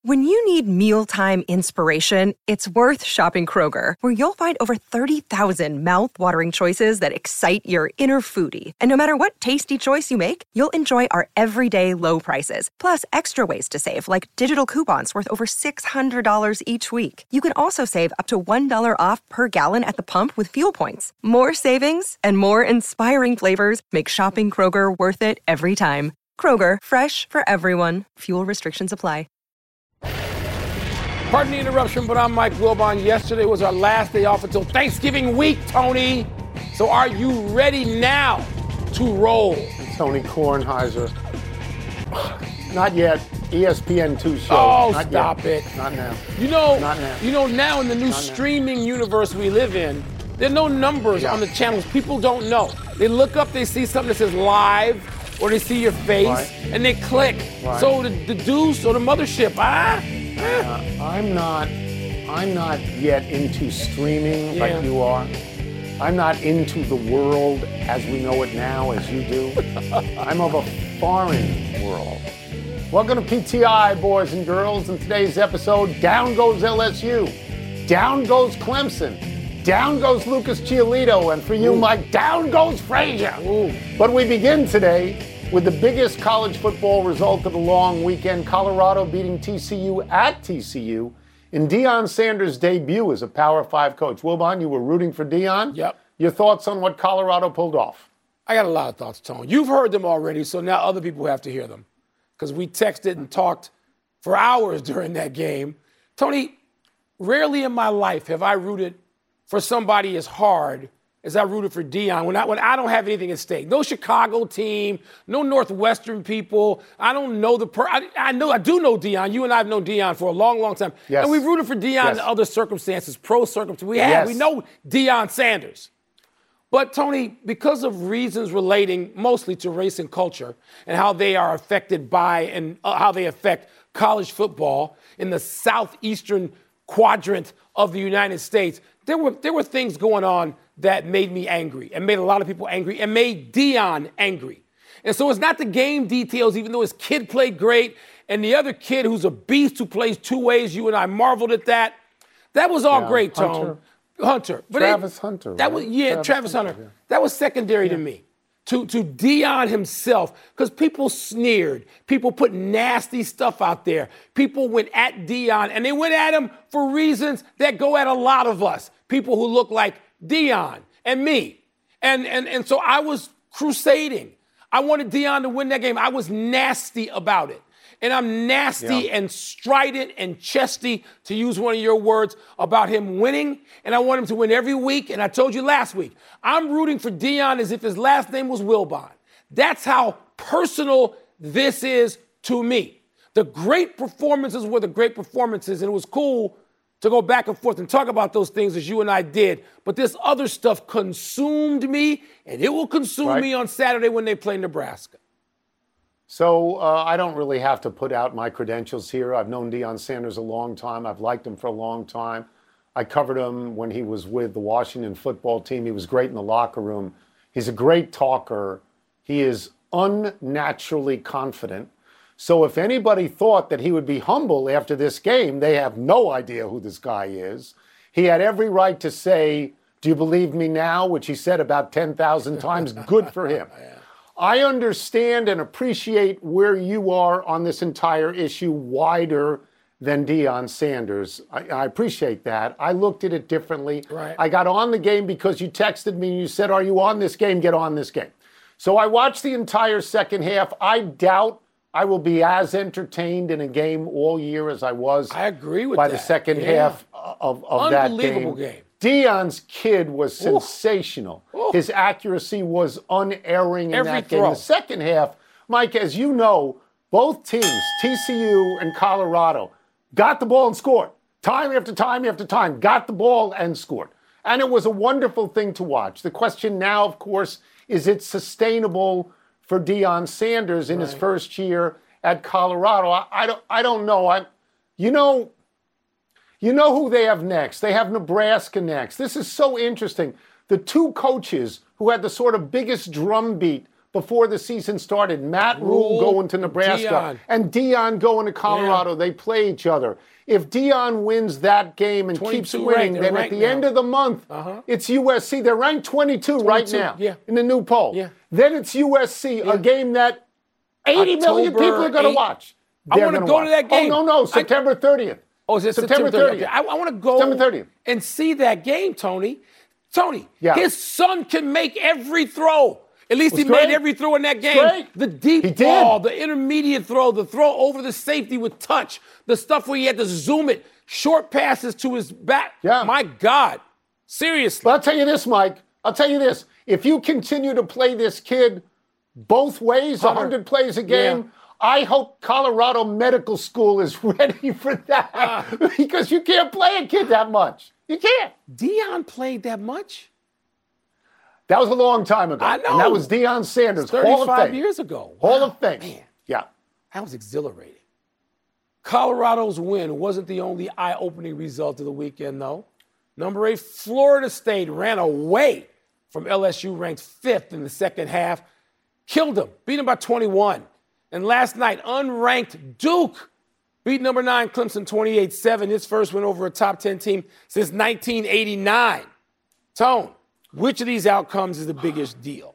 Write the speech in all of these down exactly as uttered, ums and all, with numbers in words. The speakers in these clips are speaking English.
When you need mealtime inspiration, it's worth shopping Kroger, where you'll find over thirty thousand mouth-watering choices that excite your inner foodie. And no matter what tasty choice you make, you'll enjoy our everyday low prices, plus extra ways to save, like digital coupons worth over six hundred dollars each week. You can also save up to one dollar off per gallon at the pump with fuel points. More savings and more inspiring flavors make shopping Kroger worth it every time. Kroger, fresh for everyone. Fuel restrictions apply. Pardon the interruption, but I'm Mike Wilbon. Yesterday was our last day off until Thanksgiving week, Tony. So are you ready now to roll? Tony Kornheiser. Not yet. E S P N two show. Oh, Not stop yet. it. Not now. You know, Not now. you know, now in the new Not streaming now. universe we live in, there are no numbers yeah. on the channels. People don't know. They look up, they see something that says live, or they see your face, right. and they click. Right. So the, the Deuce or the Mothership, ah? Uh, I'm not. I'm not yet into streaming yeah. like you are. I'm not into the world as we know it now, as you do. I'm of a foreign world. Welcome to P T I, boys and girls. In today's episode, down goes L S U, down goes Clemson, down goes Lucas Giolito, and for you, Ooh. Mike, down goes Frazier. Ooh. But we begin today with the biggest college football result of the long weekend, Colorado beating T C U at T C U in Deion Sanders' debut as a Power Five coach. Wilbon, you were rooting for Deion. Yep. Your thoughts on what Colorado pulled off? I got a lot of thoughts, Tone. You've heard them already, so now other people have to hear them because we texted and talked for hours during that game. Tony, rarely in my life have I rooted for somebody as hard as I rooted for Deion when I, when I don't have anything at stake. No Chicago team, no Northwestern people. I don't know the per. I, I know I do know Deion. You and I have known Deion for a long, long time. Yes. And we've rooted for Deion yes. in other circumstances, pro circumstances. We have. Yes. We know Deion Sanders. But, Tony, because of reasons relating mostly to race and culture and how they are affected by and uh, how they affect college football in the southeastern quadrant of the United States, there were there were things going on that made me angry and made a lot of people angry and made Deion angry. And so it's not the game details, even though his kid played great and the other kid who's a beast who plays two ways, you and I marveled at that. That was all yeah, great, Tone. Hunter. Hunter. But Travis it, Hunter. That right? was yeah, Travis, Travis Hunter. Hunter yeah. That was secondary yeah. to me. To to Deion himself, because people sneered, people put nasty stuff out there. People went at Deion, and they went at him for reasons that go at a lot of us. People who look like Deion and me. And and and so I was crusading. I wanted Deion to win that game. I was nasty about it. And I'm nasty yeah. and strident and chesty, to use one of your words, about him winning. And I want him to win every week. And I told you last week, I'm rooting for Deion as if his last name was Wilbon. That's how personal this is to me. The great performances were the great performances. And it was cool to go back and forth and talk about those things as you and I did. But this other stuff consumed me, and it will consume right. me on Saturday when they play Nebraska. So uh, I don't really have to put out my credentials here. I've known Deion Sanders a long time. I've liked him for a long time. I covered him when he was with the Washington football team. He was great in the locker room. He's a great talker. He is unnaturally confident. So if anybody thought that he would be humble after this game, they have no idea who this guy is. He had every right to say, "Do you believe me now?" which he said about ten thousand times. Good for him. I understand and appreciate where you are on this entire issue, wider than Deion Sanders. I, I appreciate that. I looked at it differently. Right. I got on the game because you texted me and you said, "Are you on this game? Get on this game." So I watched the entire second half. I doubt I will be as entertained in a game all year as I was I agree with by that. the second yeah. half of, of that game. Unbelievable game. Deion's kid was sensational. Ooh. His accuracy was unerring in Every that throw. game. The second half, Mike, as you know, both teams, T C U and Colorado, got the ball and scored. Time after time after time, got the ball and scored. And it was a wonderful thing to watch. The question now, of course, is it sustainable for Deion Sanders in right. his first year at Colorado? I, I don't. I don't know. I, you know. You know who they have next? They have Nebraska next. This is so interesting. The two coaches who had the sort of biggest drumbeat before the season started. Matt Rule, Rule, going to Nebraska Deion. and Deion going to Colorado. Yeah. They play each other. If Deion wins that game and keeps winning, ranked. then at ranked the now. end of the month, uh-huh. it's U S C. They're ranked twenty-two, right twenty-two, now yeah. in the new poll. Yeah. Then it's U S C, Yeah. a game that eighty million October people are going to eighth. watch. I They're want to gonna go watch. to that game. Oh, no, no, September thirtieth. Oh, is it September September thirtieth? thirtieth? Okay. I, I want to go September thirtieth. and see that game, Tony. Tony, Yeah. his son can make every throw. At least he It's great. made every throw in that game. great. The deep He did. ball, the intermediate throw, the throw over the safety with touch, the stuff where he had to zoom it, short passes to his back. Yeah. My God. Seriously. But I'll tell you this, Mike. I'll tell you this. If you continue to play this kid both ways, one hundred plays a game, Yeah. I hope Colorado Medical School is ready for that Uh. because you can't play a kid that much. You can't. Deion played that much? That was a long time ago. I know. And that was Deion Sanders, Hall of thirty-five Fame. years ago. Hall Wow, of Fame. Man, Yeah. that was exhilarating. Colorado's win wasn't the only eye-opening result of the weekend, though. Number eight, Florida State ran away from L S U, ranked fifth in the second half. Killed them, beat them by twenty-one. And last night, unranked Duke beat number nine Clemson twenty-eight seven. His first win over a top ten team since nineteen eighty-nine. Tone, which of these outcomes is the biggest deal?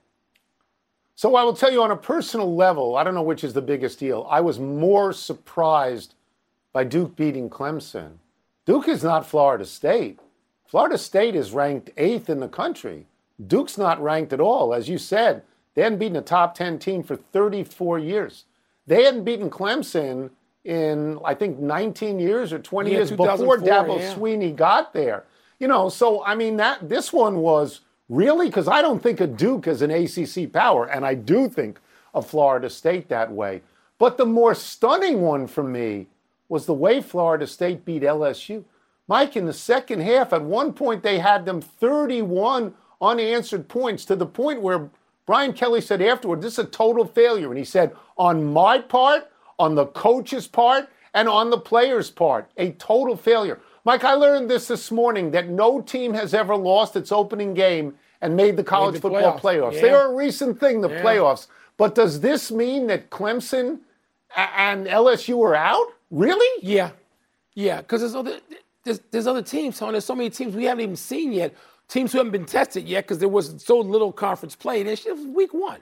So I will tell you on a personal level, I don't know which is the biggest deal. I was more surprised by Duke beating Clemson. Duke is not Florida State. Florida State is ranked eighth in the country. Duke's not ranked at all. As you said, they hadn't beaten a top ten team for thirty-four years. They hadn't beaten Clemson in, I think, nineteen years or twenty Yeah, years before two thousand four, Dabo yeah. Swinney got there. You know, so, I mean, that this one was really, because I don't think of Duke as an A C C power, and I do think of Florida State that way. But the more stunning one for me was the way Florida State beat L S U. Mike, in the second half, at one point they had them thirty-one unanswered points, to the point where Brian Kelly said afterward, this is a total failure. And he said, on my part, on the coach's part, and on the player's part, a total failure. Mike, I learned this this morning, that no team has ever lost its opening game and made the college the football playoffs. playoffs. Yeah. They are a recent thing, the Yeah. playoffs. But does this mean that Clemson a- and L S U are out? Really? Yeah, yeah, because there's other there's, there's other teams, Tony. There's so many teams we haven't even seen yet. Teams who haven't been tested yet because there was so little conference play. And it was week one.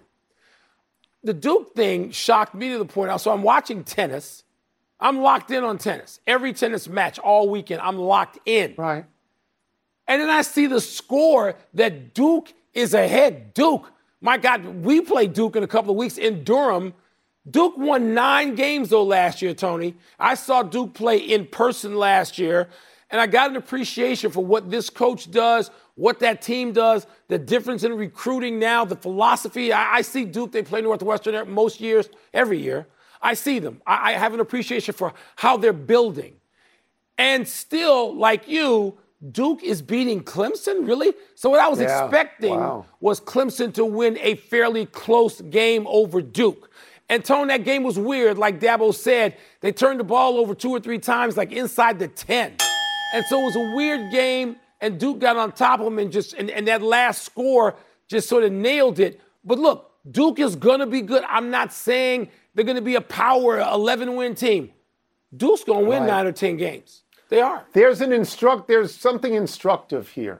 The Duke thing shocked me to the point. So I'm watching tennis. I'm locked in on tennis. Every tennis match all weekend, I'm locked in. Right. And then I see the score that Duke is ahead. Duke, my God, we play Duke in a couple of weeks in Durham. Duke won nine games, though, last year, Tony. I saw Duke play in person last year, and I got an appreciation for what this coach does, what that team does, the difference in recruiting now, the philosophy. I, I see Duke, they play Northwestern most years, every year. I see them. I, I have an appreciation for how they're building. And still, like you, Duke is beating Clemson, really? So what I was Yeah. expecting Wow. was Clemson to win a fairly close game over Duke. And, Tone, that game was weird. Like Dabo said, they turned the ball over two or three times, like inside the ten. And so it was a weird game, and Duke got on top of them, and just and, and that last score just sort of nailed it. But look, Duke is going to be good. I'm not saying they're going to be a power eleven-win team. Duke's going to win Right. nine or ten games. They are. There's an instruct. There's something instructive here.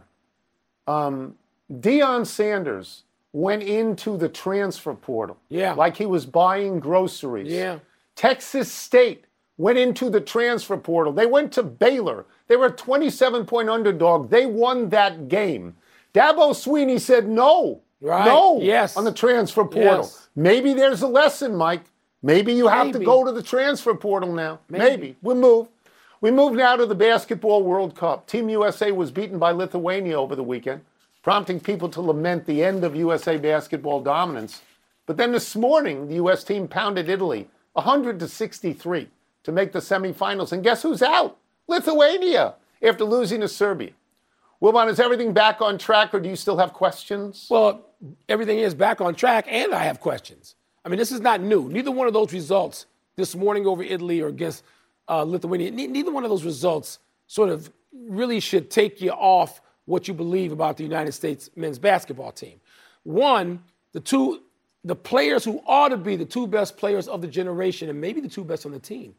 Um, Deion Sanders went into the transfer portal, Yeah. like he was buying groceries. Yeah. Texas State went into the transfer portal. They went to Baylor. They were a twenty-seven point underdog. They won that game. Dabo Swinney said no, Right. no, Yes. on the transfer portal. Yes. Maybe there's a lesson, Mike. Maybe you have to Maybe. go to the transfer portal now. Maybe. Maybe. We'll move. We move now to the Basketball World Cup. Team U S A was beaten by Lithuania over the weekend, prompting people to lament the end of U S A basketball dominance. But then this morning, the U S team pounded Italy one hundred to sixty-three to make the semifinals. And guess who's out? Lithuania, after losing to Serbia. Wilbon, is everything back on track, or do you still have questions? Well, everything is back on track, and I have questions. I mean, this is not new. Neither one of those results this morning over Italy or against uh, Lithuania, ne- neither one of those results sort of really should take you off what you believe about the United States men's basketball team. One, the two the players who ought to be the two best players of the generation and maybe the two best on the team,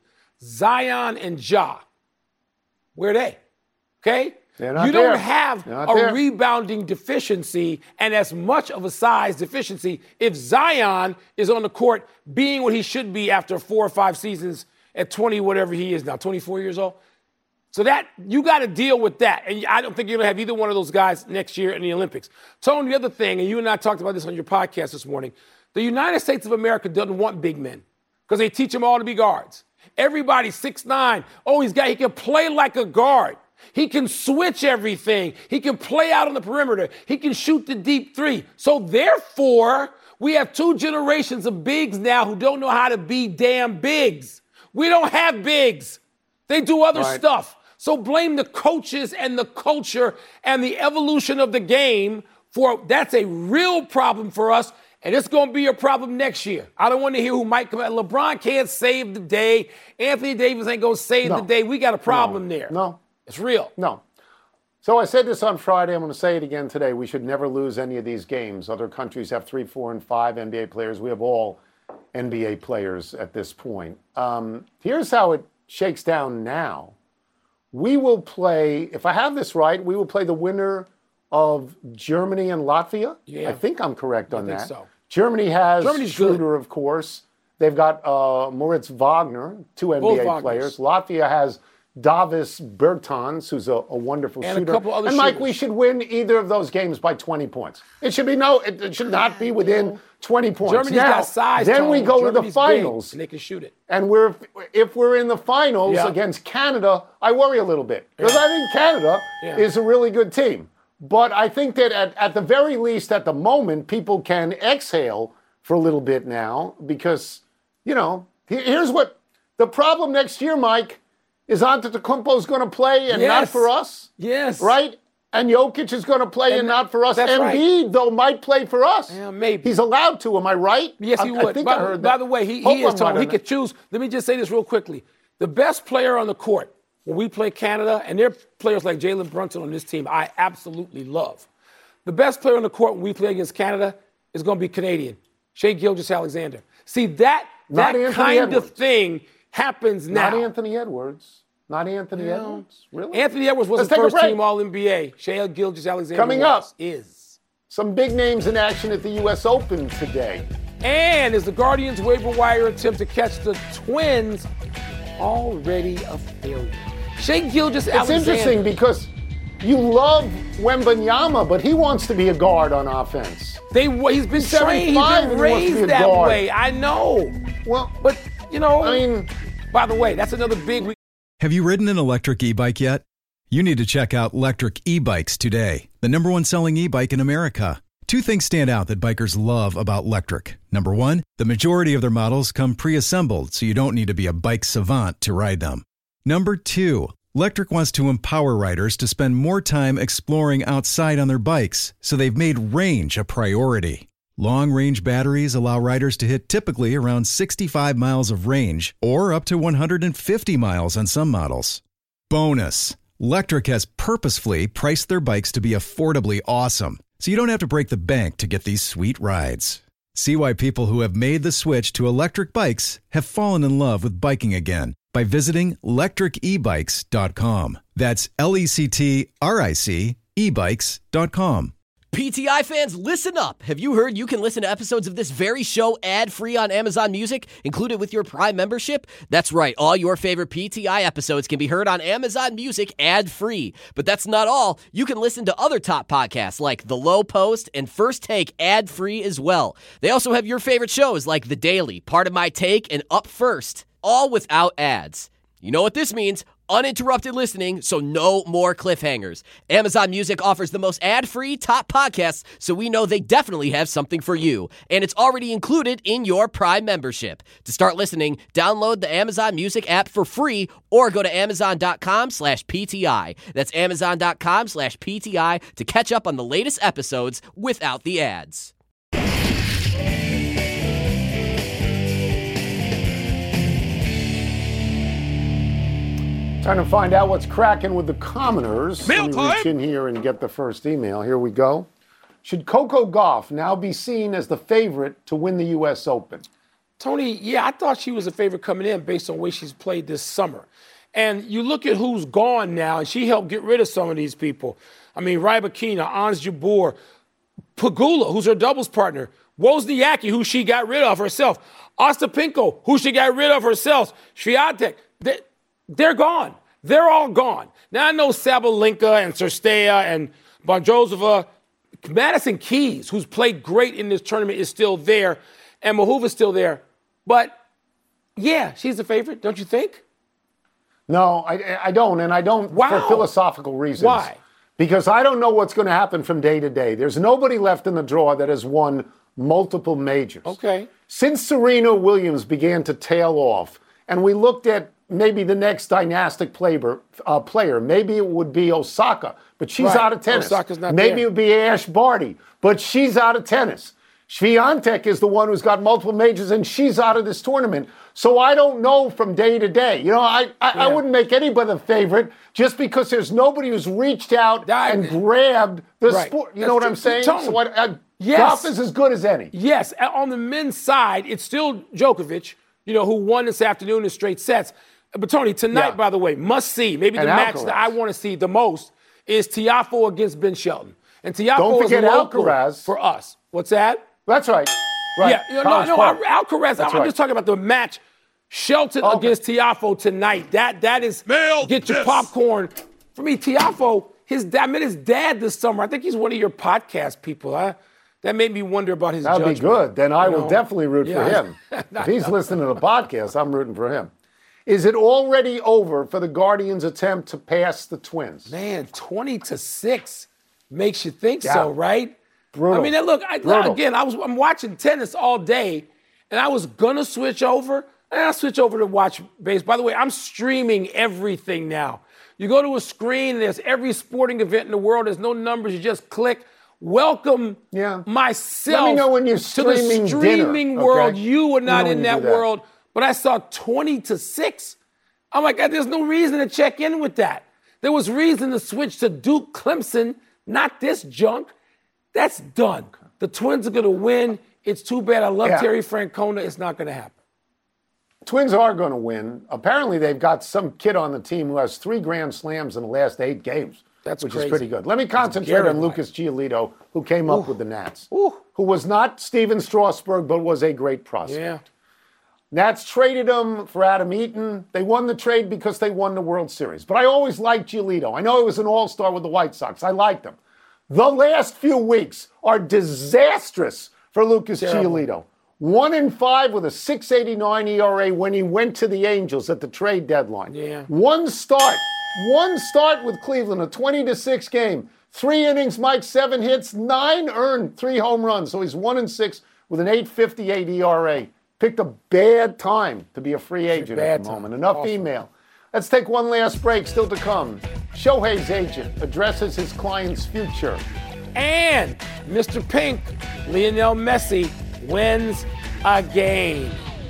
Zion and Ja, where are they? Okay? They're not you there. don't have They're not a there. rebounding deficiency and as much of a size deficiency if Zion is on the court being what he should be after four or five seasons at twenty, whatever he is now, twenty-four years old. So that you got to deal with that. And I don't think you're going to have either one of those guys next year in the Olympics. Tony, the other thing, and you and I talked about this on your podcast this morning, the United States of America doesn't want big men because they teach them all to be guards. Everybody's six nine. Oh, he's got, he can play like a guard. He can switch everything. He can play out on the perimeter. He can shoot the deep three. So therefore, we have two generations of bigs now who don't know how to be damn bigs. We don't have bigs. They do other Right. stuff. So blame the coaches and the culture and the evolution of the game for that's a real problem for us. And it's going to be a problem next year. I don't want to hear who might come out. LeBron can't save the day. Anthony Davis ain't going to save No. the day. We got a problem No. there. No. It's real. No. So I said this on Friday. I'm going to say it again today. We should never lose any of these games. Other countries have three, four, and five N B A players. We have all N B A players at this point. Um, here's how it shakes down now. We will play, if I have this right, we will play the winner of Germany and Latvia. Yeah. I think I'm correct on think that. so. Germany has Germany's Schroeder, good. of course. They've got uh, Moritz Wagner, two N B A Both Wagners. players. Latvia has Davis Bertans, who's a, a wonderful And a shooter. couple other and Mike, shooters. we should win either of those games by twenty points. It should be no, it, it should not be within twenty points. Germany's now, got size. then we Tone. go Germany's to the finals. big, and they can shoot it. And we're if we're in the finals Yeah. against Canada, I worry a little bit. Because Yeah. I think Canada Yeah. is a really good team. But I think that at, at the very least, at the moment, people can exhale for a little bit now because, you know, here- here's what the problem next year, Mike, is Antetokounmpo is going to play and not Yes. for us, Yes. right? And Jokic is going to play and, And not for us. that's right. Embiid, though, might play for us. Yeah, maybe. He's allowed to, am I right? Yes, he I, would. I think by, I heard by that. the way, he, Hope he is I'm tall. right on He that. could choose. Let me just say this real quickly. The best player on the court when we play Canada, and there are players like Jalen Brunson on this team I absolutely love. The best player on the court when we play against Canada is going to be Canadian, Shai Gilgeous-Alexander. See, that, Not that Anthony kind Edwards. of thing happens now. Not Anthony Edwards. Not Anthony Edwards. Really? Anthony Edwards was Let's the take a first break. team All N B A. Shai Gilgeous-Alexander Coming was, up. is. Some big names in action at the U S Open today. And is the Guardians waiver wire attempt to catch the Twins already a failure? Shai It's Gilgeous-Alexander. interesting because you love Wembanyama, but he wants to be a guard on offense. They, he's been seven trained, he's five been and he wants to be raised a that guard. way. I know. Well, But, you know, I mean, by the way, that's another big. Have you ridden an electric e-bike yet? You need to check out Lectric E-Bikes today, the number one selling e-bike in America. Two things stand out that bikers love about Lectric. Number one, the majority of their models come pre-assembled, so you don't need to be a bike savant to ride them. Number two, Lectric wants to empower riders to spend more time exploring outside on their bikes, so they've made range a priority. Long-range batteries allow riders to hit typically around sixty-five miles of range or up to one hundred fifty miles on some models. Bonus, Lectric has purposefully priced their bikes to be affordably awesome, so you don't have to break the bank to get these sweet rides. See why people who have made the switch to electric bikes have fallen in love with biking again by visiting lectric e bikes dot com. That's L E C T R I C e bikes dot com. P T I fans, listen up. Have you heard you can listen to episodes of this very show ad-free on Amazon Music, included with your Prime membership? That's right. All your favorite P T I episodes can be heard on Amazon Music ad-free. But that's not all. You can listen to other top podcasts like The Low Post and First Take ad-free as well. They also have your favorite shows like The Daily, Part of My Take, and Up First, all without ads. You know what this means? Uninterrupted listening, so no more cliffhangers. Amazon Music offers the most ad-free top podcasts, so we know they definitely have something for you. And it's already included in your Prime membership. To start listening, download the Amazon Music app for free or go to amazon.com slash PTI. That's amazon.com slash PTI to catch up on the latest episodes without the ads. trying to find out what's cracking with the commoners. Mail Let me time. reach in here and get the first email. Here we go. should Coco Gauff now be seen as the favorite to win the U S Open? Tony, yeah, I thought she was a favorite coming in based on the way she's played this summer. And you look at who's gone now, and she helped get rid of some of these people. I mean, Rybakina, Ons Jabeur, Pegula, who's her doubles partner, Wozniacki, who she got rid of herself, Ostapenko, who she got rid of herself, Swiatek, they, they're gone. They're all gone. Now I know Sabalenka and Cirstea and Bondrosova, Madison Keys, who's played great in this tournament, is still there, and Mahuva's still there. But, yeah, she's the favorite, don't you think? No, I, I don't, and I don't wow. for philosophical reasons. Why? Because I don't know what's going to happen from day to day. There's nobody left in the draw that has won multiple majors. Okay. Since Serena Williams began to tail off, and we looked at maybe the next dynastic player, uh, player. Maybe it would be Osaka, but she's right. out of tennis. Osaka's not maybe there. it would be Ash Barty, but she's out of tennis. Swiatek is the one who's got multiple majors, and she's out of this tournament. So I don't know from day to day. You know, I I, yeah. I wouldn't make anybody the favorite just because there's nobody who's reached out that, and grabbed the right. sport. You That's know what true. I'm saying? Tone. So what, uh, yes. golf is as good as any. Yes. On the men's side, it's still Djokovic, you know, who won this afternoon in straight sets. But, Tony, tonight, yeah. by the way, must see, maybe and the Alcaraz. match that I want to see the most is Tiafoe against Ben Shelton. And Tiafoe Don't forget is a local Alcaraz. for us. What's that? That's right. Right. Yeah, you know, no, no, Alcaraz, I'm right. just talking about the match. Shelton okay. against Tiafoe tonight. That That is, Nailed get your this. popcorn. For me, Tiafoe, his, I met his dad this summer. I think he's one of your podcast people. Huh? That made me wonder about his That'd judgment. be good. Then I you will know? definitely root yeah. for him. If he's listening to the podcast, I'm rooting for him. Is it already over for the Guardians' attempt to pass the Twins? Man, twenty to six makes you think yeah. so, right? Brutal. I mean, look, I, again, I was I'm watching tennis all day, and I was gonna switch over, and I switch over to watch base. By the way, I'm streaming everything now. You go to a screen, and there's every sporting event in the world. There's no numbers. You just click. Welcome yeah. myself Let me know when you're to streaming the streaming dinner, world. okay? You were not in that, that world, but I saw twenty to six. I'm like, there's no reason to check in with that. There was reason to switch to Duke Clemson, not this junk. That's done. The Twins are going to win. It's too bad. I love yeah. Terry Francona. It's not going to happen. Twins are going to win. Apparently, they've got some kid on the team who has three Grand Slams in the last eight games. That's which crazy. is pretty good. Let me concentrate on Lucas Giolito, who came up Ooh. with the Nats, Ooh. who was not Steven Strasburg, but was a great prospect. Yeah. Nats traded him for Adam Eaton. They won the trade because they won the World Series. But I always liked Giolito. I know he was an all-star with the White Sox. I liked him. The last few weeks are disastrous for Lucas Terrible. Giolito. One in five with a six eighty-nine E R A when he went to the Angels at the trade deadline. Yeah. One start. One start with Cleveland, a twenty to six game. Three innings, Mike, seven hits, nine earned, three home runs. So he's one and six with an eight fifty-eight E R A. Picked a bad time to be a free agent at the moment. Time. Enough awesome. email. Let's take one last break. Still to come. Shohei's agent addresses his client's future. And Mister Pink, Lionel Messi, wins a game.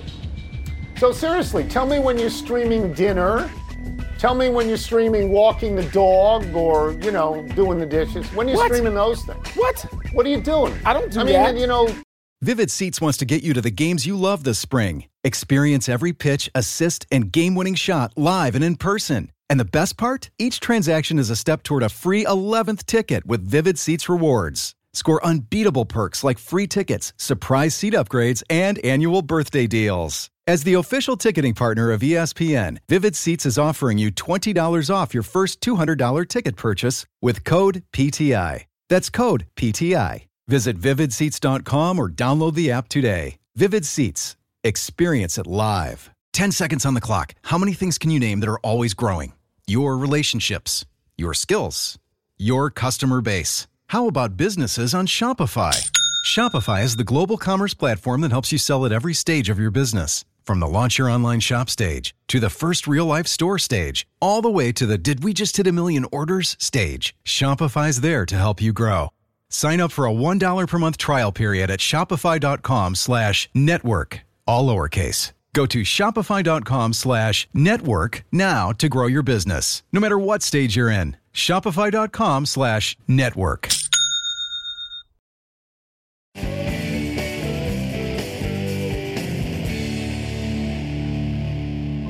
So seriously, tell me when you're streaming dinner. Tell me when you're streaming walking the dog or, you know, doing the dishes. When you're What? streaming those things. What? What are you doing? I don't do I mean, that. you know. Vivid Seats wants to get you to the games you love this spring. Experience every pitch, assist, and game-winning shot live and in person. And the best part? Each transaction is a step toward a free eleventh ticket with Vivid Seats rewards. Score unbeatable perks like free tickets, surprise seat upgrades, and annual birthday deals. As the official ticketing partner of E S P N, Vivid Seats is offering you twenty dollars off your first two hundred dollars ticket purchase with code P T I. That's code P T I. Visit vivid seats dot com or download the app today. Vivid Seats. Experience it live. ten seconds on the clock. How many things can you name that are always growing? Your relationships, your skills, your customer base. How about businesses on Shopify? Shopify is the global commerce platform that helps you sell at every stage of your business. From the launch your online shop stage to the first real-life store stage, all the way to the did we just hit a million orders stage. Shopify's there to help you grow. Sign up for a one dollar per month trial period at shopify.com slash network, all lowercase. Go to shopify.com slash network now to grow your business, no matter what stage you're in. Shopify.com slash network.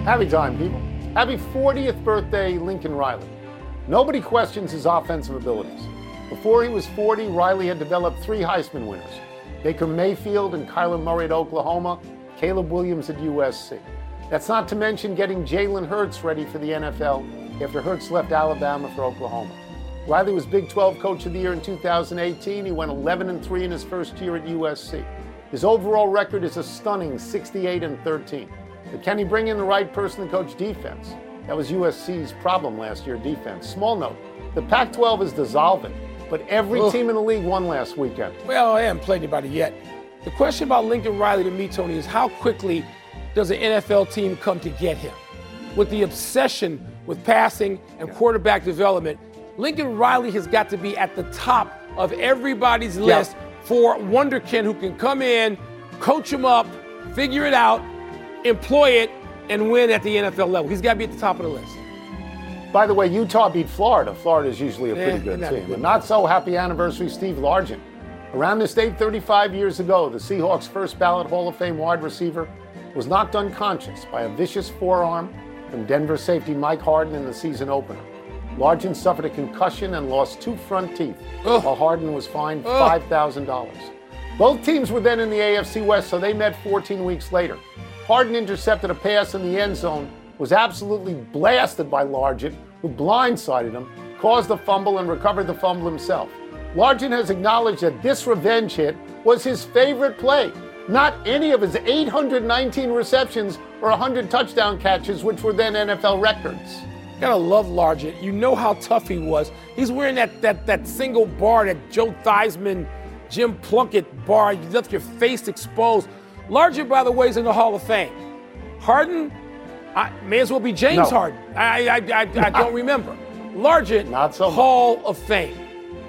Happy time, people. Happy fortieth birthday, Lincoln Riley. Nobody questions his offensive abilities. Before he was forty, Riley had developed three Heisman winners: Baker Mayfield and Kyler Murray at Oklahoma, Caleb Williams at U S C. That's not to mention getting Jalen Hurts ready for the N F L after Hurts left Alabama for Oklahoma. Riley was Big twelve Coach of the Year in two thousand eighteen. He went eleven and three in his first year at U S C. His overall record is a stunning sixty-eight and thirteen. But can he bring in the right person to coach defense? That was U S C's problem last year, defense. Small note, the Pac twelve is dissolving, but every Ugh. team in the league won last weekend. Well, I haven't played anybody yet. The question about Lincoln Riley to me, Tony, is how quickly does an N F L team come to get him? With the obsession with passing and quarterback development, Lincoln Riley has got to be at the top of everybody's list yeah. for Wonderkin, who can come in, coach him up, figure it out, employ it, and win at the N F L level. He's got to be at the top of the list. By the way, Utah beat Florida. Florida is usually a pretty eh, good team. Good but not so happy anniversary, Steve Largent. Around this date thirty-five years ago, the Seahawks' first ballot Hall of Fame wide receiver was knocked unconscious by a vicious forearm from Denver safety Mike Harden in the season opener. Largent suffered a concussion and lost two front teeth, Ugh. while Harden was fined five thousand dollars. Both teams were then in the A F C West, so they met fourteen weeks later. Harden intercepted a pass in the end zone, was absolutely blasted by Largent, who blindsided him, caused the fumble, and recovered the fumble himself. Largent has acknowledged that this revenge hit was his favorite play, not any of his eight hundred nineteen receptions or one hundred touchdown catches, which were then N F L records. Gotta love Largent. You know how tough he was. He's wearing that that that single bar, that Joe Theismann, Jim Plunkett bar. You left your face exposed. Largent, by the way, is in the Hall of Fame. Harden, I, may as well be James no. Harden. I I, I, I don't remember. Largent, Not so Hall of Fame.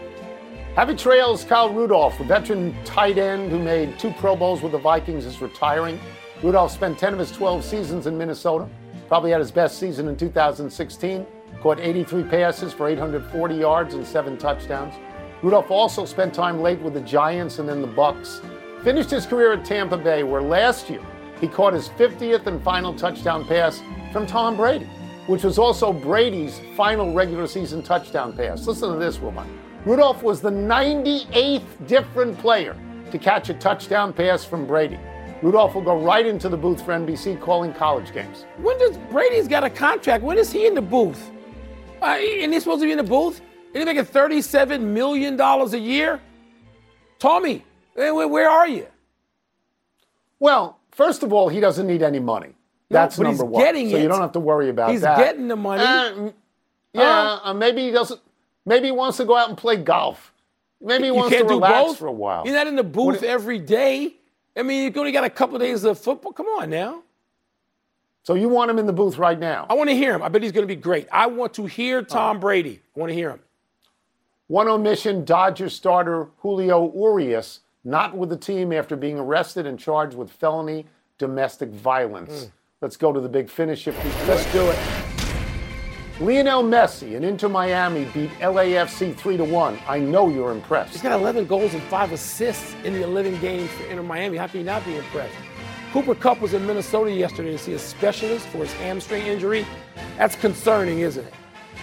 Happy trails, Kyle Rudolph, a veteran tight end who made two Pro Bowls with the Vikings, is retiring. Rudolph spent ten of his twelve seasons in Minnesota. Probably had his best season in two thousand sixteen. Caught eighty-three passes for eight hundred forty yards and seven touchdowns. Rudolph also spent time late with the Giants and then the Bucs. Finished his career at Tampa Bay, where last year he caught his fiftieth and final touchdown pass from Tom Brady, which was also Brady's final regular season touchdown pass. Listen to this, Wilmot. Rudolph was the ninety-eighth different player to catch a touchdown pass from Brady. Rudolph will go right into the booth for N B C calling college games. When does Brady's got a contract? When is he in the booth? Uh, and he's supposed to be in the booth? And he's making thirty-seven million dollars a year? Tommy, where, where are you? Well, first of all, he doesn't need any money. That's no, but number he's one. Getting so it. you don't have to worry about he's that. He's getting the money. Uh, yeah, uh, maybe he doesn't. Maybe he wants to go out and play golf. Maybe he wants to relax for a while. You're not in the booth if, every day. I mean, you've only got a couple of days of football. Come on now. So you want him in the booth right now? I want to hear him. I bet he's going to be great. I want to hear Tom Brady. I want to hear him. One omission, Dodger starter Julio Urias not with the team after being arrested and charged with felony domestic violence. Mm. Let's go to the big finish if we could. Let's do it. Lionel Messi and Inter Miami beat L A F C three to one. I know you're impressed. He's got eleven goals and five assists in the eleven games for Inter Miami. How can you not be impressed? Cooper Kupp was in Minnesota yesterday to see a specialist for his hamstring injury. That's concerning, isn't it?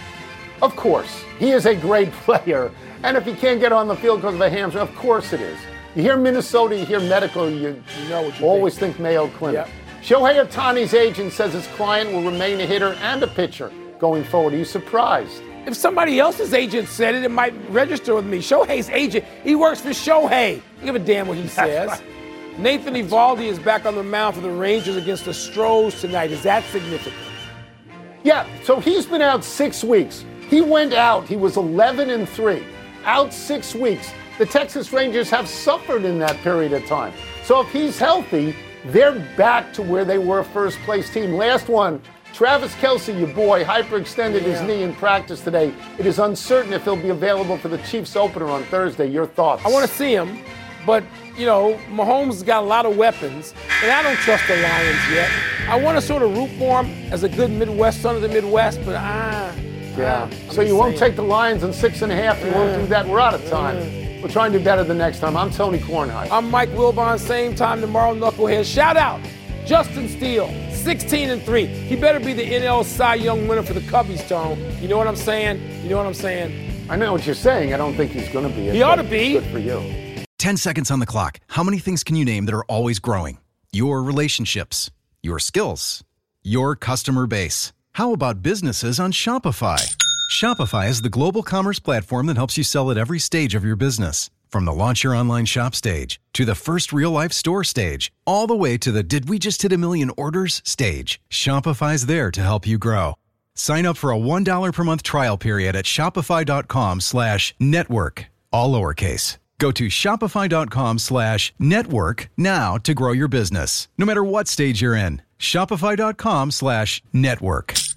Of course. He is a great player. And if he can't get on the field because of a hamstring, of course it is. You hear Minnesota, you hear medical, you, you know what you always think. think Mayo Clinic. Yep. Shohei Ohtani's agent says his client will remain a hitter and a pitcher going forward. Are you surprised? If somebody else's agent said it, it might register with me. Shohei's agent, he works for Shohei. You give a damn what he says. Right. Nathan Eovaldi is back on the mound for the Rangers against the Stros tonight. Is that significant? Yeah, so he's been out six weeks. He went out, he was eleven and three. Out six weeks. The Texas Rangers have suffered in that period of time. So if he's healthy, they're back to where they were first place team. Last one, Travis Kelce, your boy, hyperextended yeah. his knee in practice today. It is uncertain if he'll be available for the Chiefs opener on Thursday. Your thoughts? I want to see him, but, you know, Mahomes has got a lot of weapons, and I don't trust the Lions yet. I want to sort of root for him as a good Midwest son of the Midwest, but ah. Yeah. ah, so you won't take the Lions in six and a half. You uh, won't do that. We're out of time. Uh, We'll try and do better the next time. I'm Tony Kornheiser. I'm Mike Wilbon. Same time tomorrow, Knucklehead. Shout out, Justin Steele. sixteen and three. He better be the N L Cy Young winner for the Cubbies, Tone. You know what I'm saying? You know what I'm saying? I know what you're saying. I don't think he's going to be. He ought to be. Good for you. ten seconds on the clock. How many things can you name that are always growing? Your relationships, your skills, your customer base. How about businesses on Shopify? Shopify is the global commerce platform that helps you sell at every stage of your business. From the launch your online shop stage, to the first real-life store stage, all the way to the did we just hit a million orders stage, Shopify's there to help you grow. Sign up for a one dollar per month trial period at shopify.com slash network, all lowercase. Go to shopify.com slash network now to grow your business, no matter what stage you're in. Shopify.com slash network.